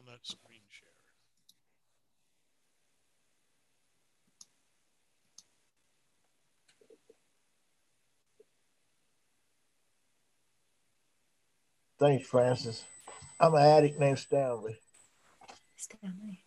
that screen share. Thanks, Francis. I'm an addict named Stanley. Stanley.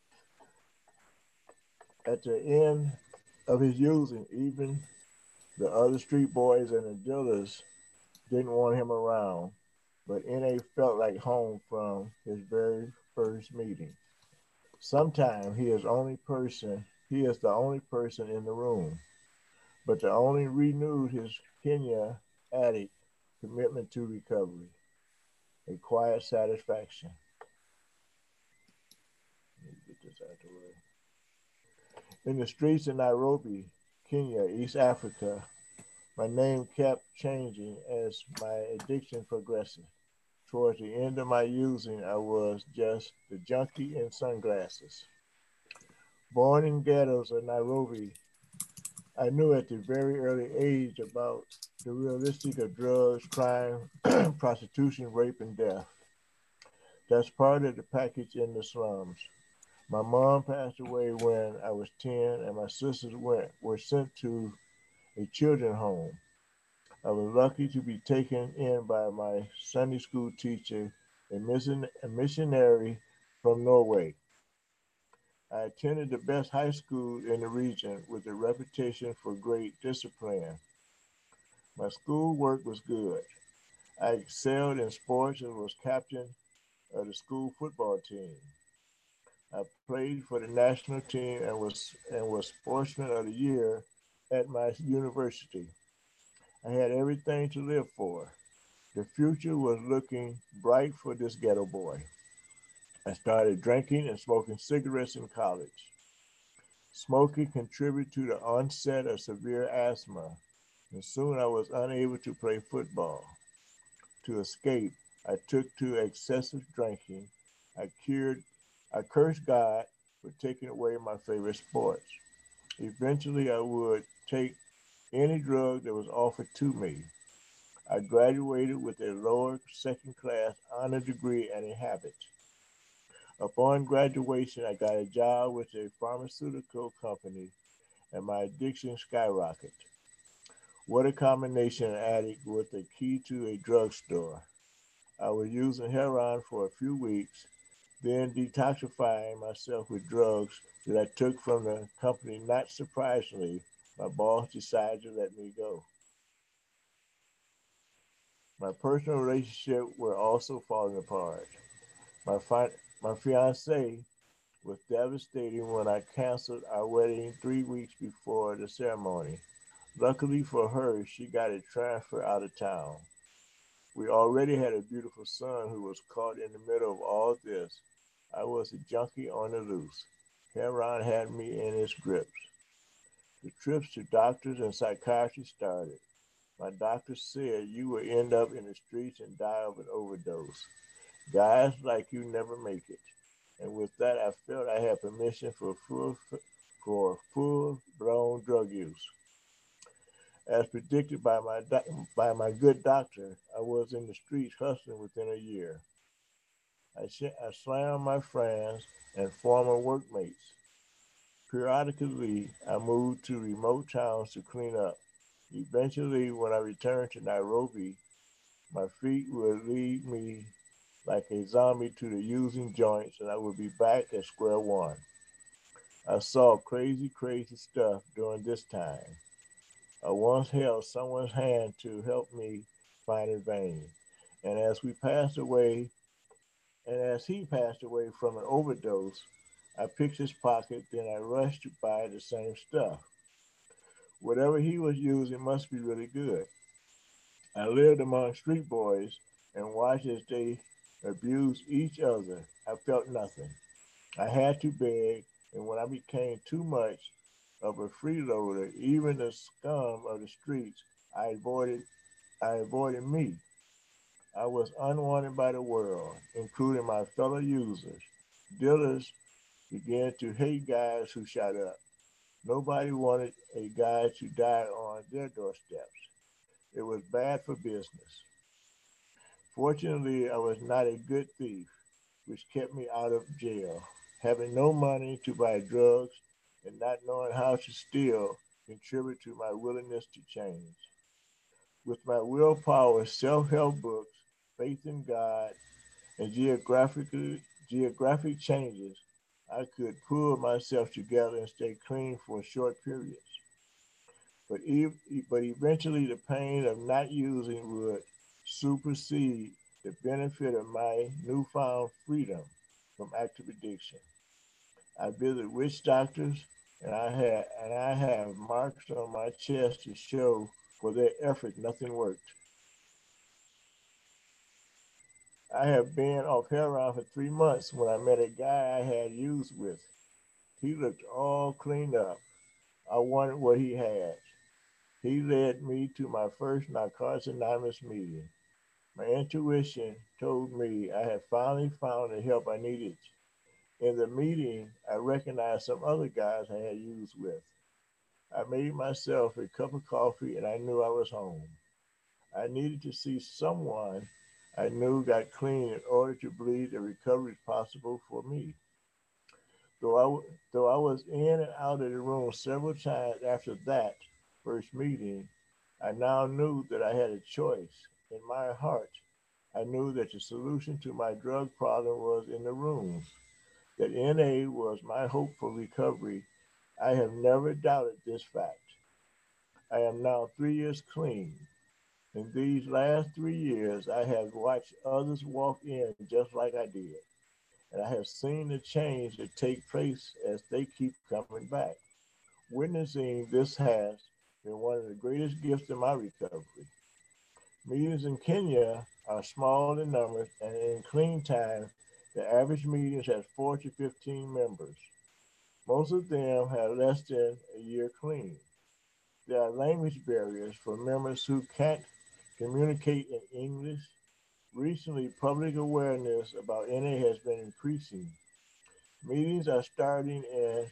At the end of his using, even the other street boys and the dealers didn't want him around, but NA felt like home from his very first meeting. Sometimes he is the only person in the room, but the only renewed his Kenya addict commitment to recovery, a quiet satisfaction. Let me get this out of the way. In the streets of Nairobi, Kenya, East Africa, my name kept changing as my addiction progressed. Towards the end of my using, I was just the junkie in sunglasses. Born in ghettos of Nairobi, I knew at the very early age about the realistic of drugs, crime, prostitution, rape, and death. That's part of the package in the slums. My mom passed away when I was 10, and my were sent to a children's home. I was lucky to be taken in by my Sunday school teacher, a missionary from Norway. I attended the best high school in the region with a reputation for great discipline. My school work was good. I excelled in sports and was captain of the school football team. I played for the national team and was sportsman of the year at my university. I had everything to live for. The future was looking bright for this ghetto boy. I started drinking and smoking cigarettes in college. Smoking contributed to the onset of severe asthma, and soon I was unable to play football. To escape, I took to excessive drinking. I cured, I cursed God for taking away my favorite sports. Eventually, I would take any drug that was offered to me. I graduated with a lower second class honor degree and a habit. Upon graduation, I got a job with a pharmaceutical company and my addiction skyrocketed. What a combination addict with a key to a drugstore. I was using heroin for a few weeks, then detoxifying myself with drugs that I took from the company. Not surprisingly, my boss decided to let me go. My personal relationship were also falling apart. My, fi- my fiance was devastating when I canceled our wedding 3 weeks before the ceremony. Luckily for her, she got a transfer out of town. We already had a beautiful son who was caught in the middle of all this. I was a junkie on the loose. Heron had me in its grips. The trips to doctors and psychiatrists started. My doctor said you will end up in the streets and die of an overdose. Guys like you never make it. And with that, I felt I had permission for full blown drug use. As predicted by my good doctor, I was in the streets hustling within a year. I slammed my friends and former workmates. Periodically, I moved to remote towns to clean up. Eventually, when I returned to Nairobi, my feet would lead me like a zombie to the using joints, and I would be back at square one. I saw crazy, crazy stuff during this time. I once held someone's hand to help me find a vein, and as we passed away, and as he passed away from an overdose, I picked his pocket, then I rushed to buy the same stuff. Whatever he was using must be really good. I lived among street boys and watched as they abused each other. I felt nothing. I had to beg, and when I became too much of a freeloader, even the scum of the streets, I avoided I avoided me. I was unwanted by the world, including my fellow users. Dealers began to hate guys who shot up. Nobody wanted a guy to die on their doorsteps. It was bad for business. Fortunately, I was not a good thief. which kept me out of jail. Having no money to buy drugs and not knowing how to steal contributed to my willingness to change. With my willpower, self-help books, faith in God, and geographic changes, I could pull myself together and stay clean for short periods. But eventually, the pain of not using would supersede the benefit of my newfound freedom from active addiction. I visited witch doctors, and I have marks on my chest to show for their effort nothing worked. I have been off heroin for 3 months when I met a guy I had used with. He looked all cleaned up. I wanted what he had. He led me to my first Narcotics Anonymous meeting. My intuition told me I had finally found the help I needed. In the meeting, I recognized some other guys I had used with. I made myself a cup of coffee and I knew I was home. I needed to see someone I knew got clean in order to believe that recovery is possible for me. Though I was in and out of the room several times after that first meeting, I now knew that I had a choice. In my heart, I knew that the solution to my drug problem was in the rooms, that NA was my hope for recovery. I have never doubted this fact. I am now 3 years clean. In these last 3 years, I have watched others walk in just like I did, and I have seen the change that take place as they keep coming back. Witnessing this has been one of the greatest gifts in my recovery. Meetings in Kenya are small in numbers, and in clean time, the average meetings has 4 to 15 members. Most of them have less than a year clean. There are language barriers for members who can't communicate in English. Recently, public awareness about NA has been increasing. Meetings are starting in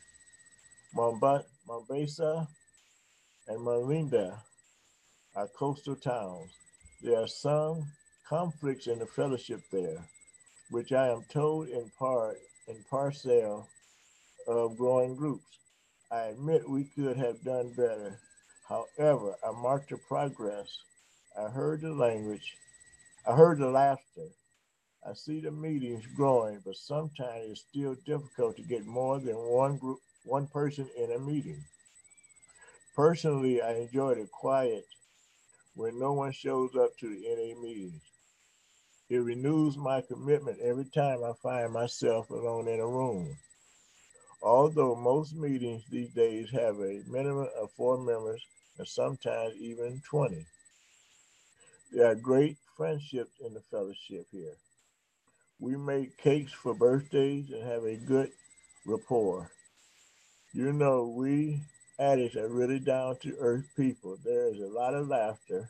Mombasa and Malinda, our coastal towns. There are some conflicts in the fellowship there, which I am told in parcel of growing groups. I admit we could have done better. However, I marked the progress. I heard the language. I heard the laughter. I see the meetings growing, but sometimes it's still difficult to get more than one person in a meeting. Personally, I enjoy the quiet when no one shows up to the NA meetings. It renews my commitment every time I find myself alone in a room. Although most meetings these days have a minimum of 4 members and sometimes even 20, there are great friendships in the fellowship here. We make cakes for birthdays and have a good rapport. You know, we addicts are really down to earth people. There is a lot of laughter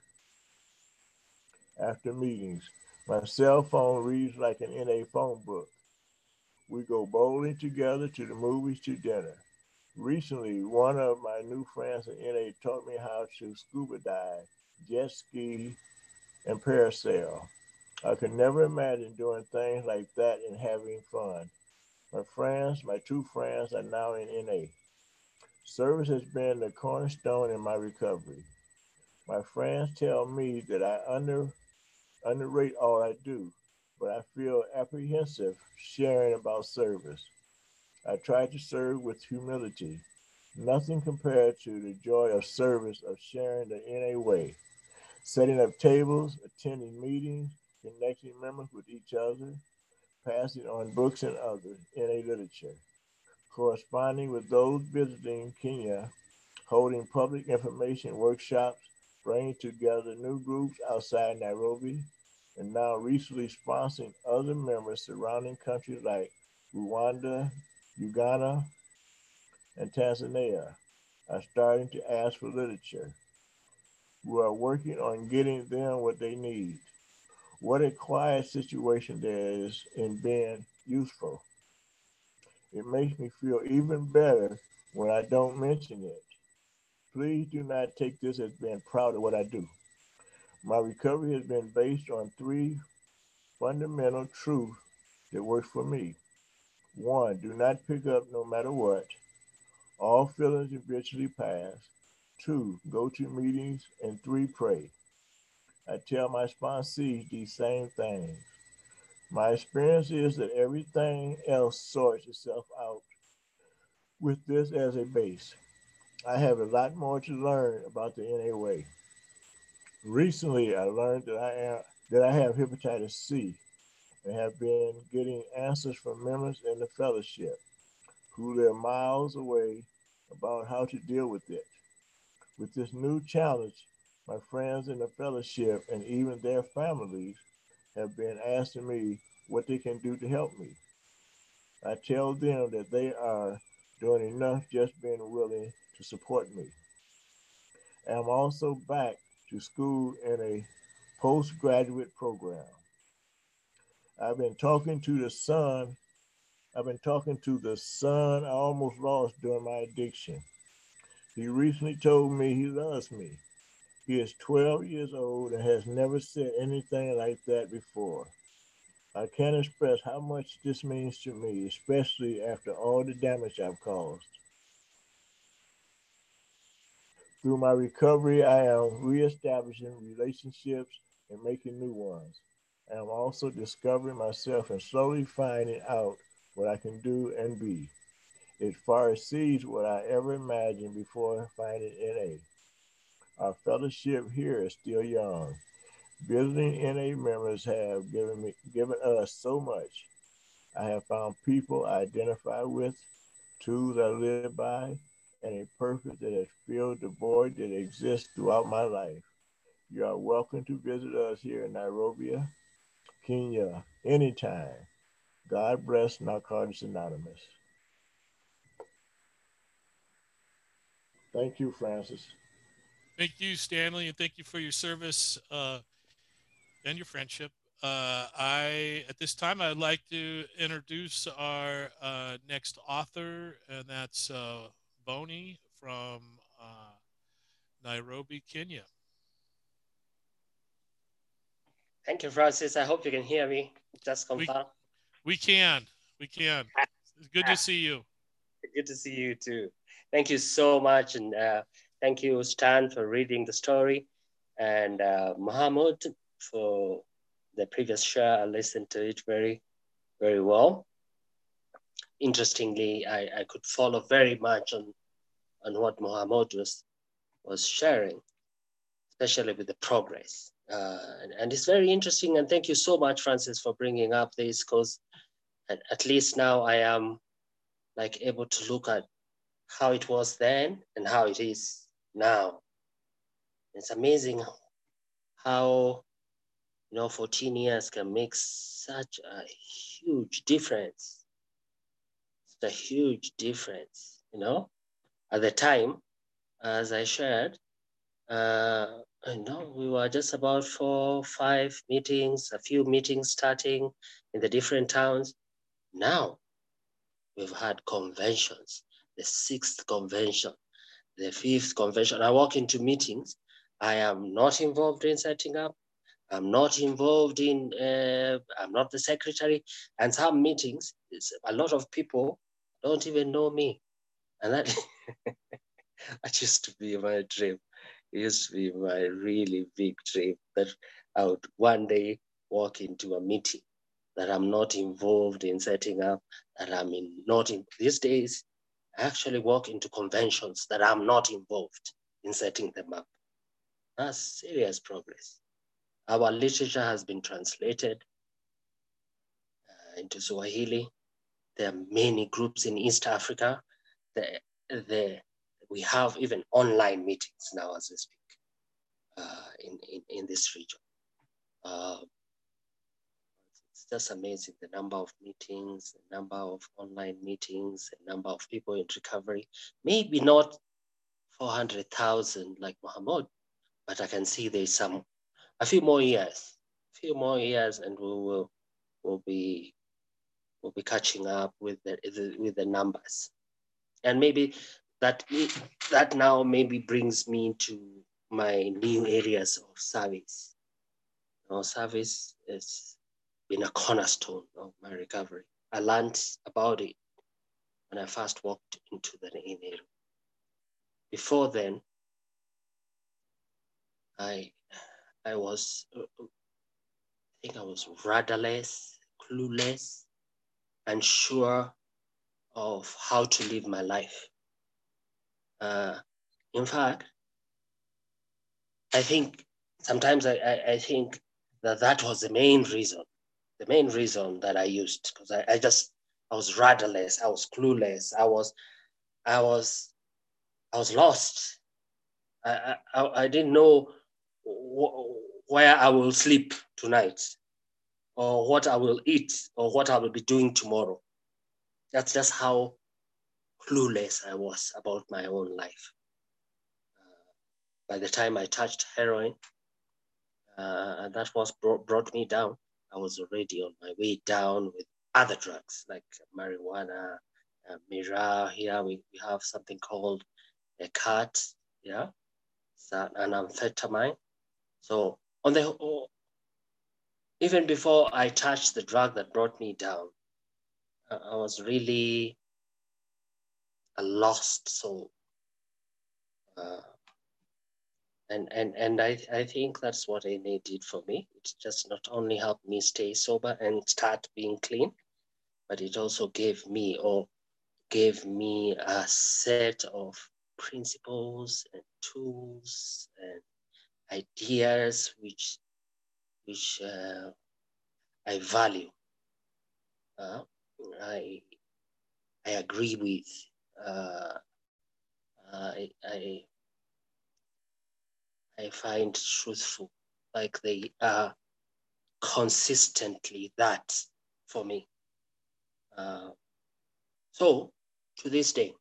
after meetings. My cell phone reads like an NA phone book. We go bowling together, to the movies, to dinner. Recently, one of my new friends in NA taught me how to scuba dive, jet ski, and parasail. I could never imagine doing things like that and having fun. My two friends, are now in NA. Service has been the cornerstone in my recovery. My friends tell me that underrate all I do, but I feel apprehensive sharing about service. I try to serve with humility. Nothing compared to the joy of service of sharing the NA way, setting up tables, attending meetings, connecting members with each other, passing on books and other NA literature, corresponding with those visiting Kenya, holding public information workshops, bringing together new groups outside Nairobi, and now recently sponsoring other members surrounding countries like Rwanda, Uganda, and Tanzania are starting to ask for literature. We are working on getting them what they need. What a quiet situation there is in being useful. It makes me feel even better when I don't mention it. Please do not take this as being proud of what I do. My recovery has been based on three fundamental truths that works for me. 1. Do not pick up no matter what. All feelings eventually pass. 2. Go to meetings. And 3. Pray. I tell my sponsees these same things. My experience is that everything else sorts itself out with this as a base. I have a lot more to learn about the NA way. Recently, I learned that I have hepatitis C and have been getting answers from members in the fellowship who live miles away about how to deal with it. With this new challenge, my friends in the fellowship and even their families have been asking me what they can do to help me. I tell them that they are doing enough just being willing to support me. I'm also back to school in a postgraduate program. I've been talking to the son. I've been talking to the son I almost lost during my addiction. He recently told me he loves me. He is 12 years old and has never said anything like that before. I can't express how much this means to me, especially after all the damage I've caused. Through my recovery, I am reestablishing relationships and making new ones. I am also discovering myself and slowly finding out what I can do and be. It far exceeds what I ever imagined before finding NA. Our fellowship here is still young. Visiting NA members have given us so much. I have found people I identify with, tools I live by, and a purpose that has filled the void that exists throughout my life. You are welcome to visit us here in Nairobi, Kenya, anytime. God bless Narcotics Anonymous. Thank you, Francis. Thank you, Stanley, and thank you for your service and your friendship. At this time, I'd like to introduce our next author, and that's Boni from Nairobi, Kenya. Thank you, Francis. I hope you can hear me. Just confirm. We can. It's good to see you. Good to see you too. Thank you so much, and thank you, Stan, for reading the story, and Mohammed for the previous share. I listened to it very, very well. Interestingly, I could follow very much on what Mohammed was sharing, especially with the progress. And it's very interesting. And thank you so much, Francis, for bringing up this, because at least now I am like able to look at how it was then and how it is now. It's amazing how 14 years can make such a huge difference. It's a huge difference, At the time, as I shared, we were just about 4, 5 meetings, a few meetings starting in the different towns. Now we've had conventions, the 6th convention, the 5th convention. I walk into meetings. I am not involved in setting up. I'm not involved in, I'm not the secretary. And some meetings, a lot of people don't even know me. And that, that used to be my dream. It used to be my really big dream that I would one day walk into a meeting that I'm not involved in setting up, that I'm not in. These days, I actually walk into conventions that I'm not involved in setting them up. That's serious progress. Our literature has been translated into Swahili. There are many groups in East Africa. We have even online meetings now as we speak in this region. It's just amazing, the number of meetings, the number of online meetings, the number of people in recovery. Maybe not 400,000 like Mohammed, but I can see there's a few more years, and we'll be catching up with the numbers. And maybe that now maybe brings me to my new areas of service. Service is been a cornerstone of my recovery. I learned about it when I first walked into the Nairobi. Before then, I was, I think I was rudderless, clueless, unsure of how to live my life. In fact, I think sometimes I think that was the main reason that I used, because I was rudderless, I was clueless, I was lost. I didn't know where I will sleep tonight, or what I will eat, or what I will be doing tomorrow. That's just how clueless I was about my own life. By the time I touched heroin, and that was brought me down, I was already on my way down with other drugs like marijuana, Mira. Here we have something called a cat, yeah, an amphetamine. So even before I touched the drug that brought me down, I was really a lost soul. And I think that's what NA did for me. It just not only helped me stay sober and start being clean, but it also gave me a set of principles and tools and ideas which I value. I agree with. I find truthful, like they are consistently that for me. So to this day,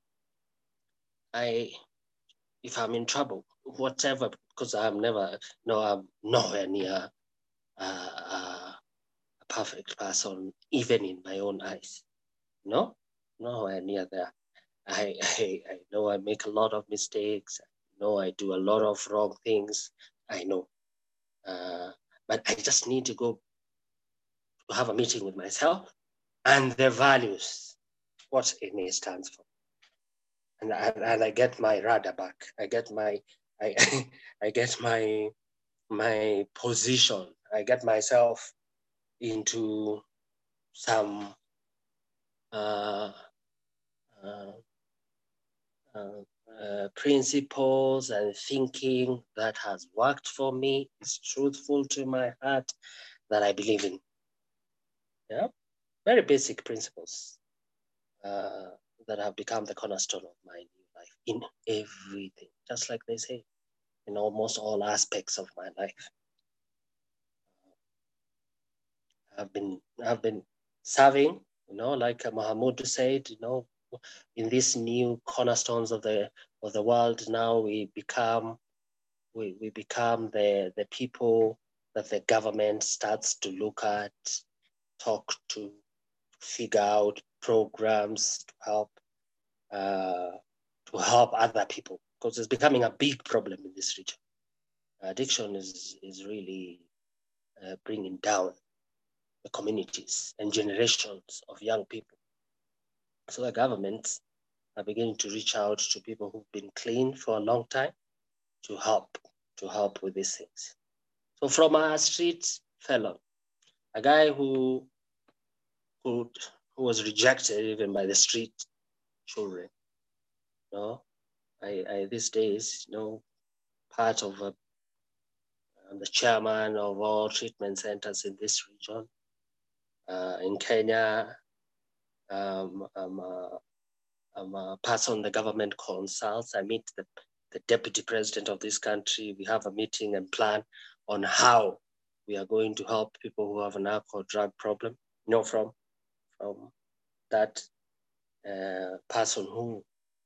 if I'm in trouble, whatever, because I'm nowhere near a perfect person, even in my own eyes. No, nowhere near there. I know I make a lot of mistakes. I know I do a lot of wrong things. I know. But I just need to go to have a meeting with myself and the values, what NA stands for. And I get my radar back. I get my I get my position. I get myself into some principles and thinking that has worked for me, is truthful to my heart, that I believe in. Yeah, very basic principles that have become the cornerstone of my new life in everything, just like they say, in almost all aspects of my life. I've been serving, like Mahamud said, in these new cornerstones of the world. Now we become the people that the government starts to look at, talk to, figure out programs to help other people, because it's becoming a big problem in this region. Addiction is really bringing down the communities and generations of young people. So the governments are beginning to reach out to people who've been clean for a long time to help with these things. So from a street fellow, a guy who was rejected even by the street children, I these days, part of the chairman of all treatment centers in this region. In Kenya, I'm a person the government consults. I meet the deputy president of this country. We have a meeting and plan on how we are going to help people who have an alcohol drug problem. From that person who,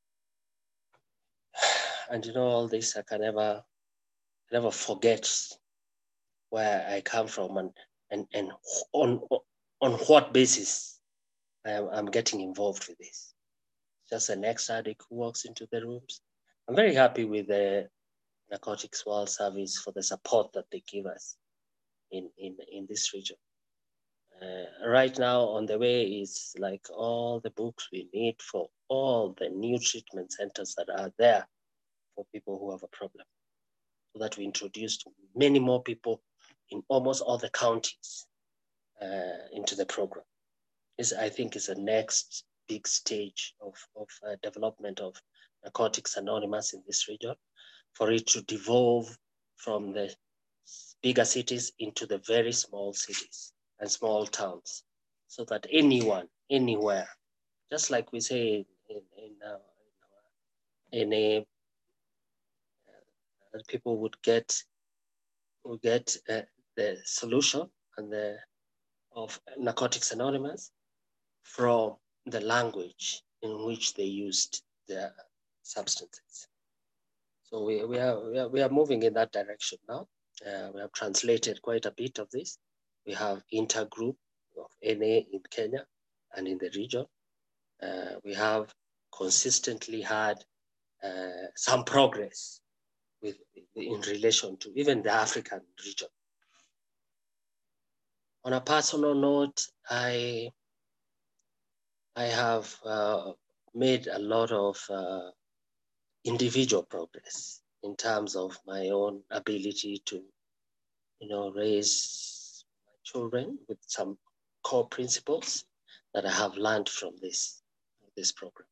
and all this, I can never forget where I come from and on what basis I'm getting involved with this. Just an ex-addict who walks into the rooms. I'm very happy with the Narcotics World Service for the support that they give us in this region. Right now on the way is like all the books we need for all the new treatment centers that are there for people who have a problem, so that we introduced many more people in almost all the counties into the program. This, I think, is the next big stage of development of Narcotics Anonymous in this region, for it to devolve from the bigger cities into the very small cities and small towns, so that anyone, anywhere, just like we say in a people would get the solution and the of Narcotics Anonymous from the language in which they used their substances. So we are moving in that direction now. We have translated quite a bit of this. We have intergroup of NA in Kenya and in the region. We have consistently had some progress in relation to even the African region. On a personal note, I have made a lot of individual progress in terms of my own ability to, raise my children with some core principles that I have learned from this program.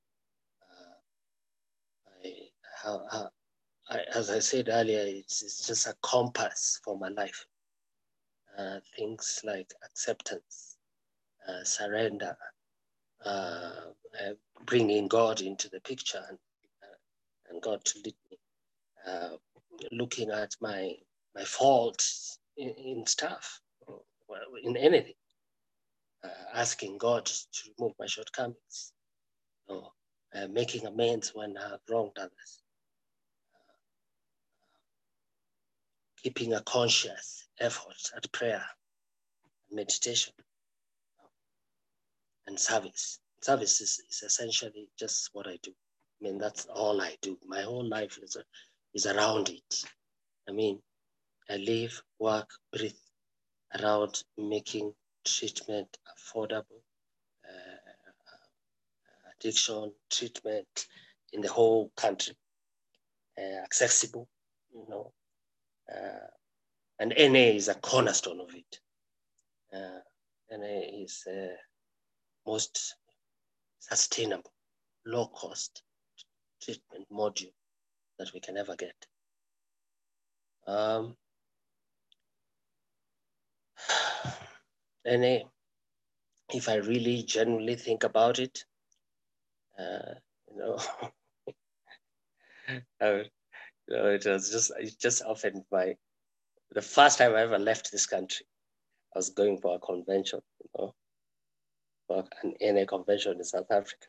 As I said earlier, it's just a compass for my life. Things like acceptance, surrender, bringing God into the picture and God to lead me, looking at my faults in stuff, in anything, asking God to remove my shortcomings, making amends when I have wronged others, keeping a conscious effort at prayer, meditation, and service. Service is essentially just what I do. I mean, that's all I do. My whole life is around it. I mean, I live, work, breathe around making treatment affordable, addiction treatment in the whole country, accessible, and NA is a cornerstone of it. NA is most sustainable, low cost treatment module that we can ever get. NA, if I really genuinely think about it, it just often the first time I ever left this country, I was going for a convention, for an NA convention in South Africa.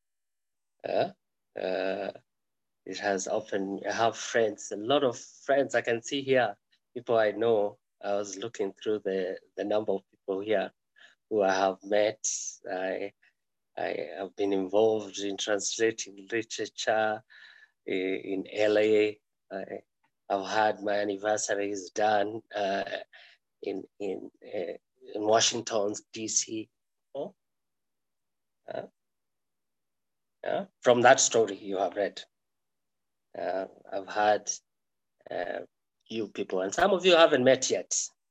It has often, I have friends, a lot of friends I can see here, people I know. I was looking through the number of people here who I have met. I have been involved in translating literature in LA. I've had my anniversaries done in Washington, DC. From that story you have read, I've had you people, and some of you haven't met yet.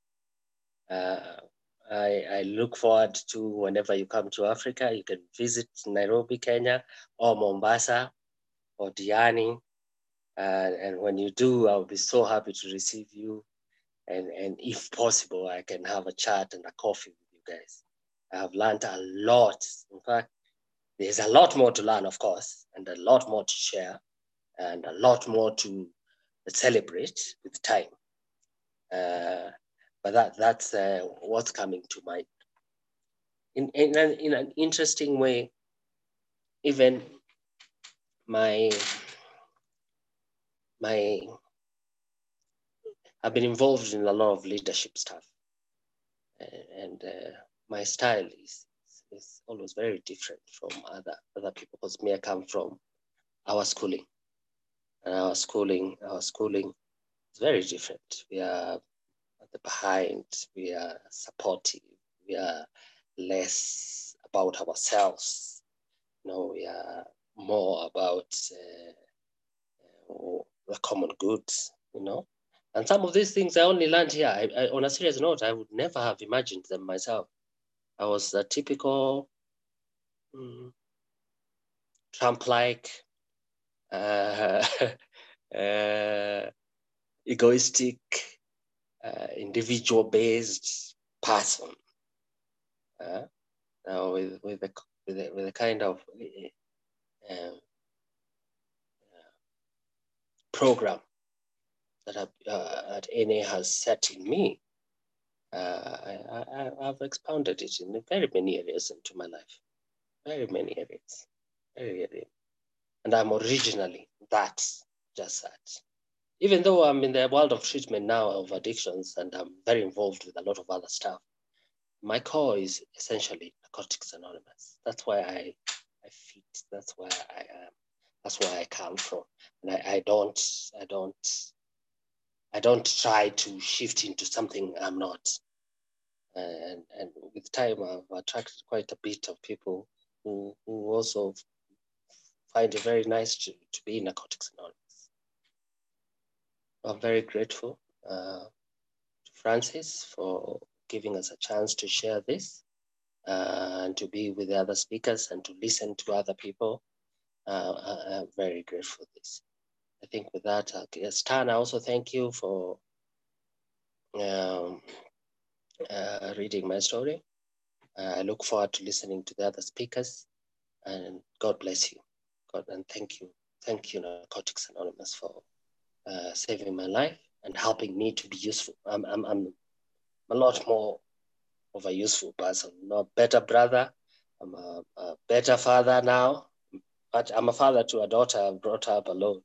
I look forward to whenever you come to Africa, you can visit Nairobi, Kenya, or Mombasa, or Diani. And when you do, I'll be so happy to receive you. And if possible, I can have a chat and a coffee with you guys. I have learned a lot. In fact, there's a lot more to learn, of course, and a lot more to share, and a lot more to celebrate with time. But that's what's coming to mind. In an interesting way, even I've been involved in a lot of leadership stuff, and my style is always very different from other people, because me, I come from our schooling, and our schooling is very different. We are at the behind, we are supportive, we are less about ourselves. No, we are more about the common goods, you know. And some of these things I only learned here. On a serious note, I would never have imagined them myself. I was a typical Trump-like, egoistic, individual-based person. Now with the kind of program that NA has set in me, I've expounded it in very many areas into my life, very many areas, and I'm originally just that. Even though I'm in the world of treatment now of addictions and I'm very involved with a lot of other stuff, my core is essentially Narcotics Anonymous. That's why I fit. That's where I am. That's where I come from. And I don't try to shift into something I'm not. And with time, I've attracted quite a bit of people who also find it very nice to be in Narcotics Anonymous. I'm very grateful to Francis for giving us a chance to share this and to be with the other speakers and to listen to other people. I'm very grateful for this. I think with that, Stan, I also thank you for reading my story. I look forward to listening to the other speakers, and God bless you. And thank you. Thank you, Narcotics Anonymous, for saving my life and helping me to be useful. I'm a lot more of a useful person, not a better brother. I'm a better father now, but I'm a father to a daughter I brought up alone.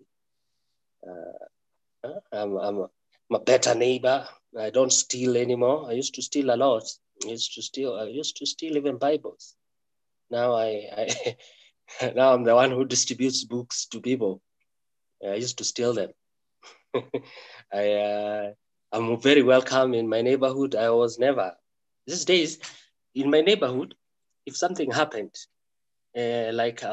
I'm a better neighbor. I don't steal anymore. I used to steal a lot. I used to steal even Bibles. Now now I'm the one who distributes books to people. I used to steal them. I'm very welcome in my neighborhood. I was never. These days, in my neighborhood, if something happened, like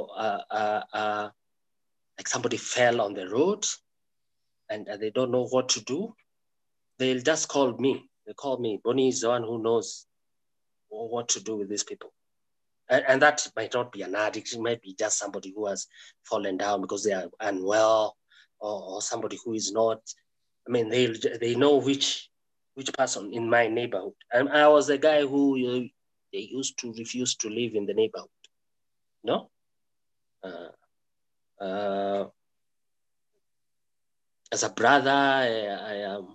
somebody fell on the road and they don't know what to do, they'll just call me. They call me. Bonnie is the one who knows what to do with these people. And that might not be an addict. It might be just somebody who has fallen down because they are unwell, or somebody who is not. I mean, they know which person in my neighborhood. And I was the guy who they used to refuse to live in the neighborhood. No. As a brother, I am.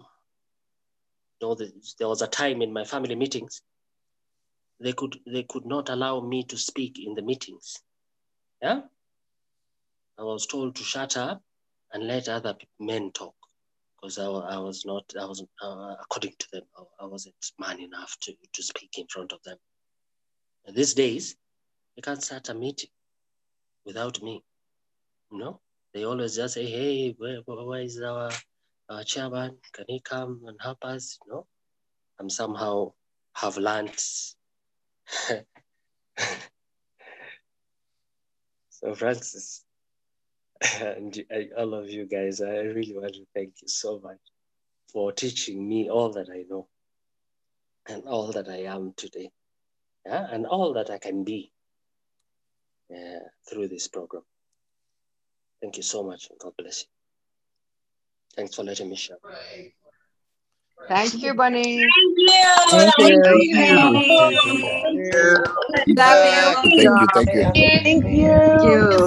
There was a time in my family meetings. They could not allow me to speak in the meetings. Yeah, I was told to shut up and let other men talk because I wasn't according to them, I wasn't man enough to speak in front of them. And these days, they can't start a meeting without me. You know, they always just say, "Hey, where is our chairman? Can he come and help us?" You know, I'm somehow have learned. So Francis, and all of you guys, I really want to thank you so much for teaching me all that I know and all that I am today, and all that I can be through this program. Thank you so much, and God bless you. Thanks for letting me share. Thank you, Bunny. Thank you. Love you. Thank you. Thank you. Thank you.